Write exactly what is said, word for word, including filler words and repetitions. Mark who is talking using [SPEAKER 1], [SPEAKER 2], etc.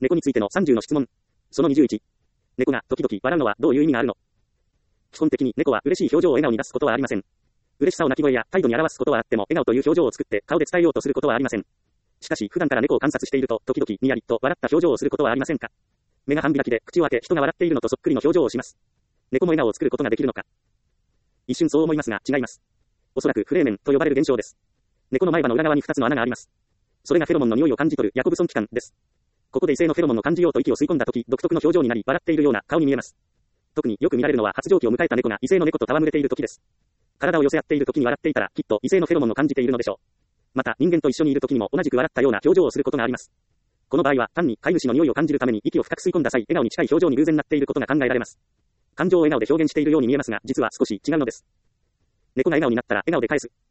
[SPEAKER 1] 猫についてのさんじゅうの質問。そのにじゅういち。猫が時々笑うのはどういう意味があるの？基本的に猫は嬉しい表情を笑顔に出すことはありません。嬉しさを鳴き声や態度に表すことはあっても、笑顔という表情を作って顔で伝えようとすることはありません。しかし、普段から猫を観察していると、時々にやりと笑った表情をすることはありませんか？目が半開きで口を開け人が笑っているのとそっくりの表情をします。猫も笑顔を作ることができるのか？一瞬そう思いますが、違います。おそらくフレーメンと呼ばれる現象です。猫の前歯の裏側にふたつの穴があります。それがフェロモンの匂いを感じ取るヤコブソン器官です。ここで異性のフェロモンを感じようと息を吸い込んだとき、独特の表情になり、笑っているような顔に見えます。特によく見られるのは発情期を迎えた猫が異性の猫と戯れているときです。体を寄せ合っているときに笑っていたら、きっと異性のフェロモンを感じているのでしょう。また、人間と一緒にいるときにも同じく笑ったような表情をすることがあります。この場合は、単に飼い主の匂いを感じるために息を深く吸い込んだ際、笑顔に近い表情に偶然なっていることが考えられます。感情を笑顔で表現しているように見えますが、実は少し違うのです。猫が笑顔になったら笑顔で返す。